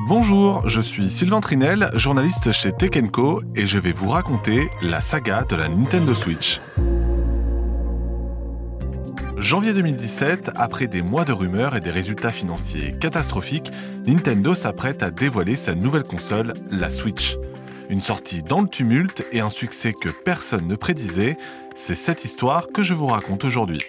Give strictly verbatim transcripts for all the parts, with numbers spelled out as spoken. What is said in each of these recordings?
Bonjour, je suis Sylvain Trinel, journaliste chez Tech and Co et je vais vous raconter la saga de la Nintendo Switch. Janvier deux mille dix-sept, après des mois de rumeurs et des résultats financiers catastrophiques, Nintendo s'apprête à dévoiler sa nouvelle console, la Switch. Une sortie dans le tumulte et un succès que personne ne prédisait, c'est cette histoire que je vous raconte aujourd'hui.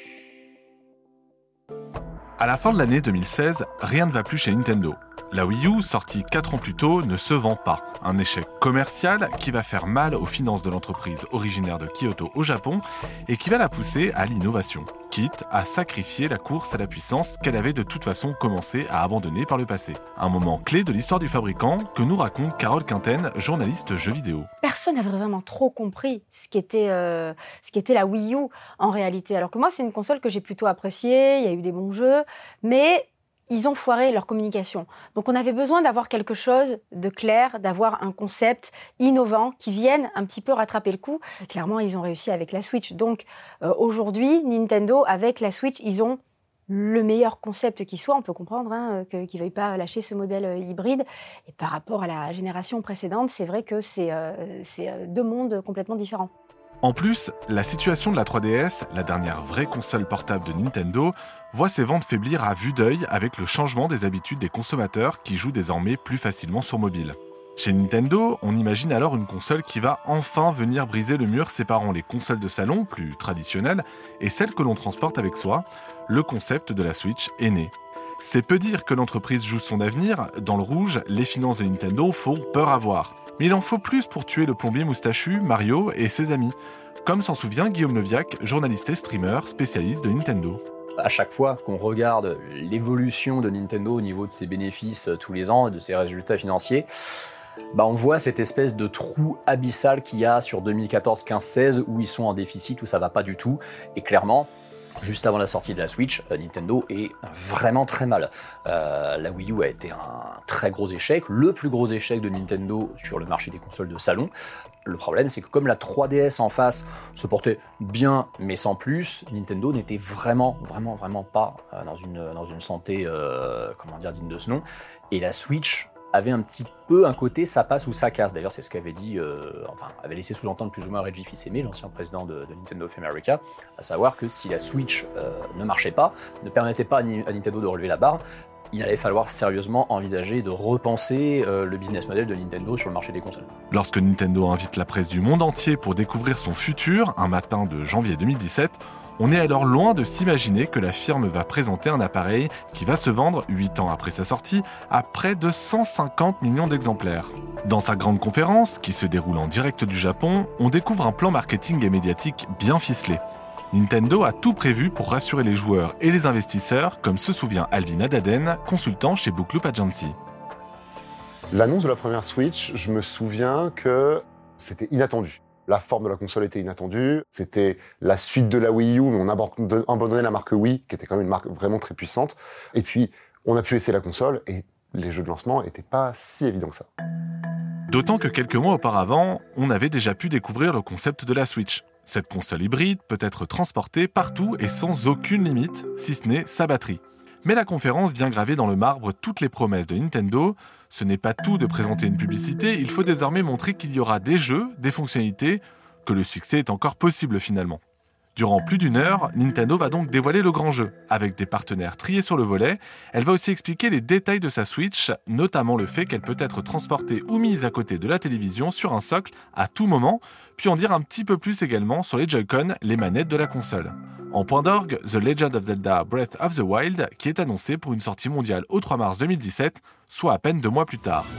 À la fin de l'année deux mille seize, rien ne va plus chez Nintendo. La Wii U, sortie quatre ans plus tôt, ne se vend pas. Un échec commercial qui va faire mal aux finances de l'entreprise originaire de Kyoto au Japon et qui va la pousser à l'innovation, quitte à sacrifier la course à la puissance qu'elle avait de toute façon commencé à abandonner par le passé. Un moment clé de l'histoire du fabricant que nous raconte Carole Quinten, journaliste jeux vidéo. Personne n'avait vraiment trop compris ce qu'était, euh, ce qu'était la Wii U en réalité. Alors que moi, c'est une console que j'ai plutôt appréciée, il y a eu des bons jeux, mais ils ont foiré leur communication. Donc on avait besoin d'avoir quelque chose de clair, d'avoir un concept innovant qui vienne un petit peu rattraper le coup. Et clairement, ils ont réussi avec la Switch. Donc euh, aujourd'hui, Nintendo, avec la Switch, ils ont le meilleur concept qui soit. On peut comprendre hein, qu'ils ne veuillent pas lâcher ce modèle euh, hybride. Et par rapport à la génération précédente, c'est vrai que c'est, euh, c'est deux mondes complètement différents. En plus, la situation de la trois D S, la dernière vraie console portable de Nintendo, voit ses ventes faiblir à vue d'œil avec le changement des habitudes des consommateurs qui jouent désormais plus facilement sur mobile. Chez Nintendo, on imagine alors une console qui va enfin venir briser le mur séparant les consoles de salon, plus traditionnelles, et celles que l'on transporte avec soi. Le concept de la Switch est né. C'est peu dire que l'entreprise joue son avenir. Dans le rouge, les finances de Nintendo font peur à voir. Mais il en faut plus pour tuer le plombier moustachu, Mario et ses amis. Comme s'en souvient Guillaume Leviac, journaliste et streamer, spécialiste de Nintendo. À chaque fois qu'on regarde l'évolution de Nintendo au niveau de ses bénéfices tous les ans et de ses résultats financiers, bah on voit cette espèce de trou abyssal qu'il y a sur deux mille quatorze quinze seize où ils sont en déficit, où ça va pas du tout. Et clairement, juste avant la sortie de la Switch, Nintendo est vraiment très mal. Euh, la Wii U a été un très gros échec, le plus gros échec de Nintendo sur le marché des consoles de salon. Le problème, c'est que comme la trois D S en face se portait bien, mais sans plus, Nintendo n'était vraiment, vraiment, vraiment pas dans une, dans une santé, euh, comment dire, digne de ce nom. Et la Switch avait un petit peu un côté ça passe ou ça casse. D'ailleurs, c'est ce qu'avait dit, euh, enfin, avait laissé sous-entendre plus ou moins Reggie Fils-Aimé, l'ancien président de, de Nintendo of America, à savoir que si la Switch euh, ne marchait pas, ne permettait pas à, Ni- à Nintendo de relever la barre, il allait falloir sérieusement envisager de repenser euh, le business model de Nintendo sur le marché des consoles. Lorsque Nintendo invite la presse du monde entier pour découvrir son futur, un matin de janvier deux mille dix-sept, on est alors loin de s'imaginer que la firme va présenter un appareil qui va se vendre, huit ans après sa sortie, à près de cent cinquante millions d'exemplaires. Dans sa grande conférence, qui se déroule en direct du Japon, on découvre un plan marketing et médiatique bien ficelé. Nintendo a tout prévu pour rassurer les joueurs et les investisseurs, comme se souvient Alvin Adaden, consultant chez Bookloop Agency. L'annonce de la première Switch, je me souviens que c'était inattendu. La forme de la console était inattendue. C'était la suite de la Wii U, mais on abandonnait la marque Wii, qui était quand même une marque vraiment très puissante. Et puis, on a pu essayer la console, et les jeux de lancement n'étaient pas si évidents que ça. D'autant que quelques mois auparavant, on avait déjà pu découvrir le concept de la Switch. Cette console hybride peut être transportée partout et sans aucune limite, si ce n'est sa batterie. Mais la conférence vient graver dans le marbre toutes les promesses de Nintendo. Ce n'est pas tout de présenter une publicité, il faut désormais montrer qu'il y aura des jeux, des fonctionnalités, que le succès est encore possible finalement. Durant plus d'une heure, Nintendo va donc dévoiler le grand jeu. Avec des partenaires triés sur le volet, elle va aussi expliquer les détails de sa Switch, notamment le fait qu'elle peut être transportée ou mise à côté de la télévision sur un socle à tout moment, puis en dire un petit peu plus également sur les Joy-Con, les manettes de la console. En point d'orgue, The Legend of Zelda Breath of the Wild, qui est annoncé pour une sortie mondiale au trois mars deux mille dix-sept, soit à peine deux mois plus tard.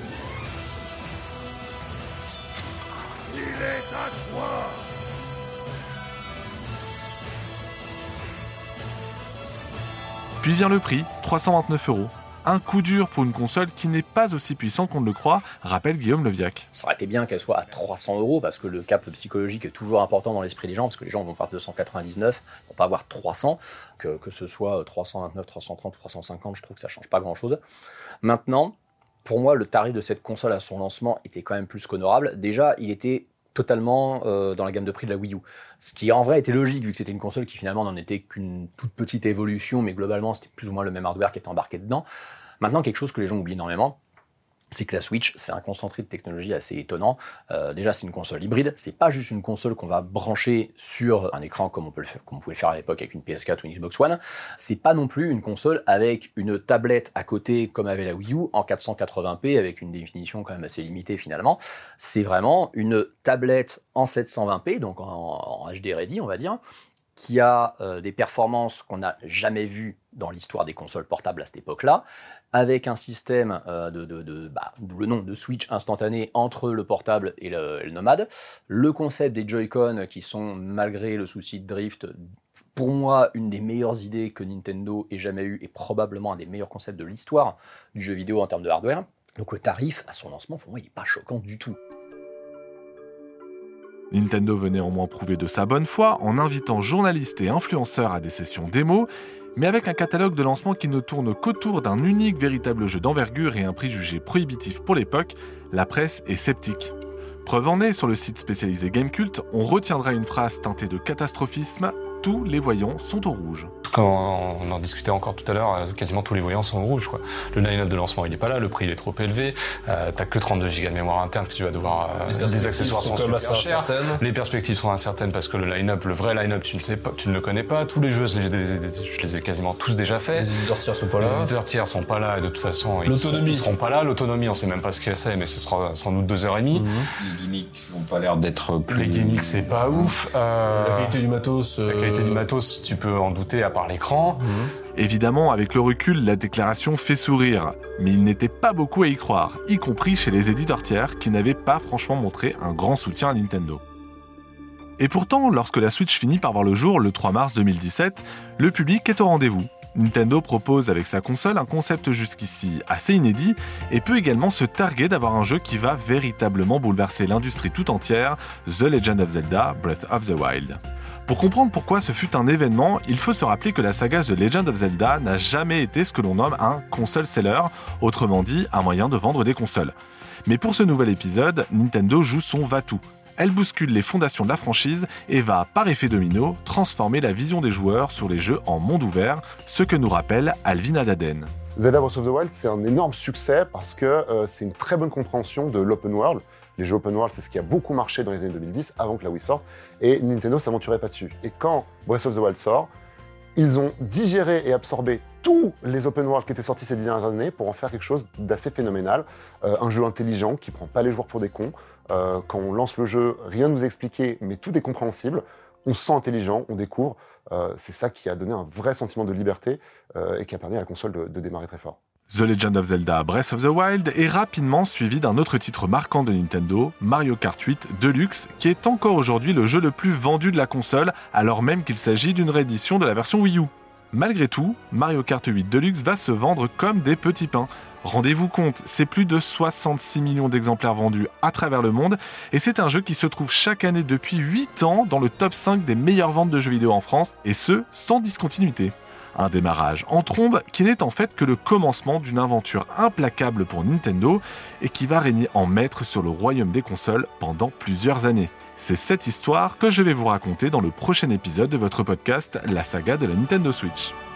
Il est à toi! Puis vient le prix, trois cent vingt-neuf euros. Un coup dur pour une console qui n'est pas aussi puissante qu'on ne le croit, rappelle Guillaume Leviac. Ça aurait été bien qu'elle soit à trois cents euros, parce que le cap psychologique est toujours important dans l'esprit des gens, parce que les gens vont faire deux cent quatre-vingt-dix-neuf, ils vont pas avoir trois cents, que, que ce soit trois cent vingt-neuf, trois cent trente ou trois cent cinquante, je trouve que ça change pas grand-chose. Maintenant, pour moi, le tarif de cette console à son lancement était quand même plus qu'honorable. Déjà, il était totalement euh, dans la gamme de prix de la Wii U. Ce qui en vrai était logique, vu que c'était une console qui finalement n'en était qu'une toute petite évolution, mais globalement c'était plus ou moins le même hardware qui était embarqué dedans. Maintenant, quelque chose que les gens oublient énormément, c'est que la Switch, c'est un concentré de technologie assez étonnant. Euh, déjà, c'est une console hybride. C'est pas juste une console qu'on va brancher sur un écran comme on peut le faire, comme on pouvait le faire à l'époque avec une P S quatre ou une Xbox One. C'est pas non plus une console avec une tablette à côté comme avait la Wii U en quatre cent quatre-vingts p avec une définition quand même assez limitée finalement. C'est vraiment une tablette en sept cent vingt p, donc en, en H D ready, on va dire, qui a euh, des performances qu'on n'a jamais vues dans l'histoire des consoles portables à cette époque-là, avec un système euh, de, de, de bah, le nom de switch instantané entre le portable et le, le nomade, le concept des Joy-Con qui sont, malgré le souci de drift, pour moi, une des meilleures idées que Nintendo ait jamais eu et probablement un des meilleurs concepts de l'histoire du jeu vidéo en termes de hardware. Donc le tarif, à son lancement, pour moi, il n'est pas choquant du tout. Nintendo veut néanmoins prouver de sa bonne foi en invitant journalistes et influenceurs à des sessions démo, mais avec un catalogue de lancement qui ne tourne qu'autour d'un unique véritable jeu d'envergure et un prix jugé prohibitif pour l'époque, la presse est sceptique. Preuve en est, sur le site spécialisé Gamecult, on retiendra une phrase teintée de catastrophisme « Tous les voyants sont au rouge ». Quand on en discutait encore tout à l'heure, quasiment tous les voyants sont au rouge, quoi. Le line-up de lancement, il est pas là, le prix il est trop élevé, euh, t'as que trente-deux gigas de mémoire interne que tu vas devoir... Euh, des accessoires sont, sont super chers, les perspectives sont incertaines parce que le line-up, le vrai line-up, tu ne sais pas, tu ne le connais pas, tous les jeux, je les, je les ai quasiment tous déjà faits. Les éditeurs tiers sont pas là. Les éditeurs tiers sont pas là et de toute façon, ils, sont, ils seront pas là. L'autonomie, on sait même pas ce que c'est, mais ce sera sans doute deux heures et demie. Mm-hmm. Les gimmicks n'ont pas l'air d'être plus... Les gimmicks, c'est pas ouf. Euh, la qualité du matos... Euh... La qualité du matos, tu peux en douter à part l'écran. Mm-hmm. Évidemment, avec le recul, la déclaration fait sourire, mais il n'était pas beaucoup à y croire, y compris chez les éditeurs tiers qui n'avaient pas franchement montré un grand soutien à Nintendo. Et pourtant, lorsque la Switch finit par voir le jour le trois mars deux mille dix-sept, le public est au rendez-vous. Nintendo propose avec sa console un concept jusqu'ici assez inédit et peut également se targuer d'avoir un jeu qui va véritablement bouleverser l'industrie tout entière, The Legend of Zelda Breath of the Wild. Pour comprendre pourquoi ce fut un événement, il faut se rappeler que la saga The Legend of Zelda n'a jamais été ce que l'on nomme un console seller, autrement dit un moyen de vendre des consoles. Mais pour ce nouvel épisode, Nintendo joue son va-tout. Elle bouscule les fondations de la franchise et va, par effet domino, transformer la vision des joueurs sur les jeux en monde ouvert, ce que nous rappelle Alvin Adaden. Zelda Breath of the Wild, c'est un énorme succès parce que euh, c'est une très bonne compréhension de l'open world. Les jeux open world, c'est ce qui a beaucoup marché dans les années deux mille dix, avant que la Wii sorte, et Nintendo ne s'aventurait pas dessus. Et quand Breath of the Wild sort, ils ont digéré et absorbé tous les open world qui étaient sortis ces dix dernières années pour en faire quelque chose d'assez phénoménal. Euh, un jeu intelligent qui prend pas les joueurs pour des cons. Euh, quand on lance le jeu, rien ne nous est expliqué, mais tout est compréhensible. On se sent intelligent, on découvre. Euh, c'est ça qui a donné un vrai sentiment de liberté euh, et qui a permis à la console de, de démarrer très fort. The Legend of Zelda Breath of the Wild est rapidement suivi d'un autre titre marquant de Nintendo, Mario Kart huit Deluxe, qui est encore aujourd'hui le jeu le plus vendu de la console, alors même qu'il s'agit d'une réédition de la version Wii U. Malgré tout, Mario Kart huit Deluxe va se vendre comme des petits pains. Rendez-vous compte, c'est plus de soixante-six millions d'exemplaires vendus à travers le monde, et c'est un jeu qui se trouve chaque année depuis huit ans dans le top cinq des meilleures ventes de jeux vidéo en France, et ce, sans discontinuité. Un démarrage en trombe qui n'est en fait que le commencement d'une aventure implacable pour Nintendo et qui va régner en maître sur le royaume des consoles pendant plusieurs années. C'est cette histoire que je vais vous raconter dans le prochain épisode de votre podcast La saga de la Nintendo Switch.